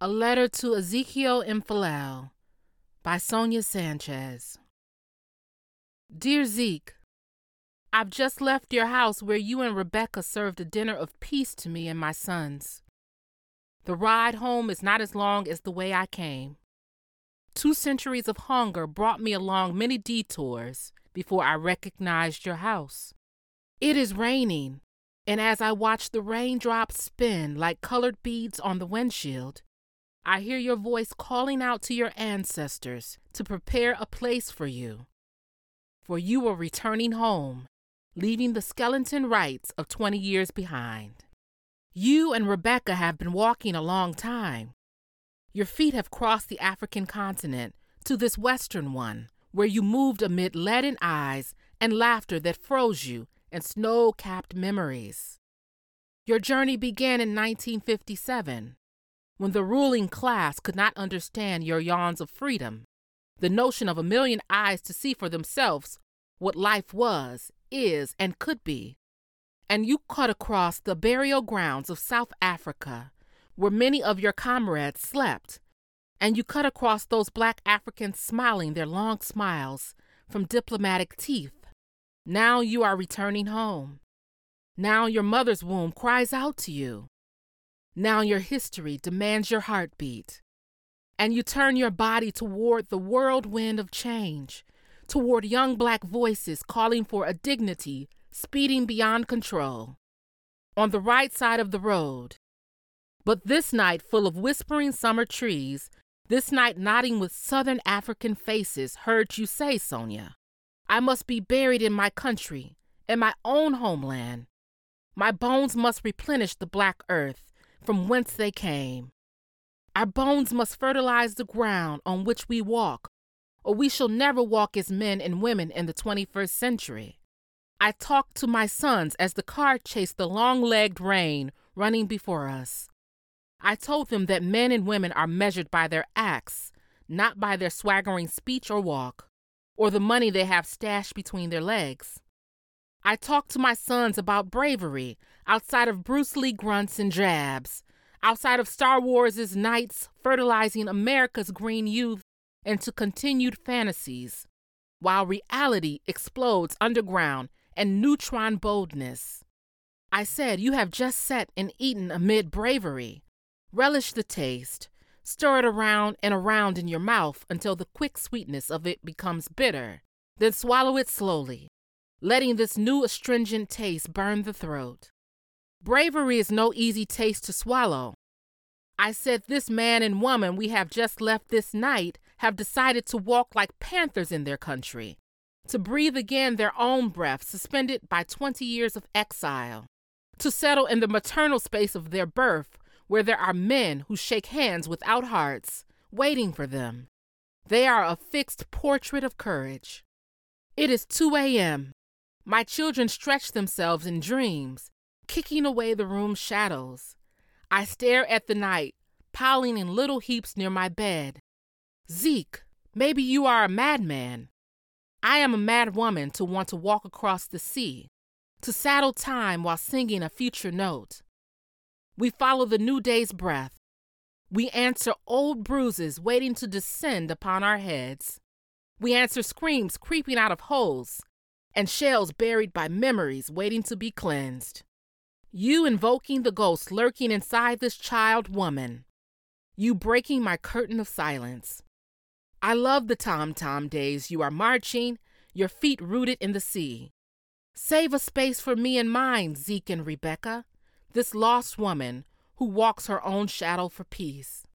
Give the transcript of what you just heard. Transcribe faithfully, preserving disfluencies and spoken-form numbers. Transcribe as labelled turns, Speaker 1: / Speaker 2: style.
Speaker 1: A Letter to Ezekiel Infalel by Sonia Sanchez. Dear Zeke, I've just left your house where you and Rebecca served a dinner of peace to me and my sons. The ride home is not as long as the way I came. Two centuries of hunger brought me along many detours before I recognized your house. It is raining, and as I watch the raindrops spin like colored beads on the windshield, I hear your voice calling out to your ancestors to prepare a place for you. For you are returning home, leaving the skeleton rites of twenty years behind. You and Rebecca have been walking a long time. Your feet have crossed the African continent to this western one, where you moved amid leaden eyes and laughter that froze you in snow-capped memories. Your journey began in nineteen fifty-seven, when the ruling class could not understand your yawns of freedom, the notion of a million eyes to see for themselves what life was, is, and could be. And you cut across the burial grounds of South Africa, where many of your comrades slept, and you cut across those black Africans smiling their long smiles from diplomatic teeth. Now you are returning home. Now your mother's womb cries out to you. Now your history demands your heartbeat. And you turn your body toward the whirlwind of change, toward young black voices calling for a dignity speeding beyond control. On the right side of the road. But this night full of whispering summer trees, this night nodding with southern African faces, heard you say, Sonia, I must be buried in my country, in my own homeland. My bones must replenish the black earth from whence they came. Our bones must fertilize the ground on which we walk, or we shall never walk as men and women in the twenty-first century. I talked to my sons as the car chased the long-legged rain running before us. I told them that men and women are measured by their acts, not by their swaggering speech or walk, or the money they have stashed between their legs. I talked to my sons about bravery outside of Bruce Lee grunts and jabs, outside of Star Wars' knights fertilizing America's green youth into continued fantasies, while reality explodes underground and neutron boldness. I said, you have just sat and eaten amid bravery. Relish the taste. Stir it around and around in your mouth until the quick sweetness of it becomes bitter. Then swallow it slowly, letting this new astringent taste burn the throat. Bravery is no easy taste to swallow. I said this man and woman we have just left this night have decided to walk like panthers in their country, to breathe again their own breath suspended by twenty years of exile, to settle in the maternal space of their birth where there are men who shake hands without hearts, waiting for them. They are a fixed portrait of courage. It is two a.m. My children stretch themselves in dreams, kicking away the room's shadows. I stare at the night, piling in little heaps near my bed. Zeke, maybe you are a madman. I am a mad woman to want to walk across the sea, to saddle time while singing a future note. We follow the new day's breath. We answer old bruises waiting to descend upon our heads. We answer screams creeping out of holes, and shells buried by memories waiting to be cleansed. You invoking the ghost lurking inside this child woman. You breaking my curtain of silence. I love the tom-tom days you are marching, your feet rooted in the sea. Save a space for me and mine, Zeke and Rebecca, this lost woman who walks her own shadow for peace.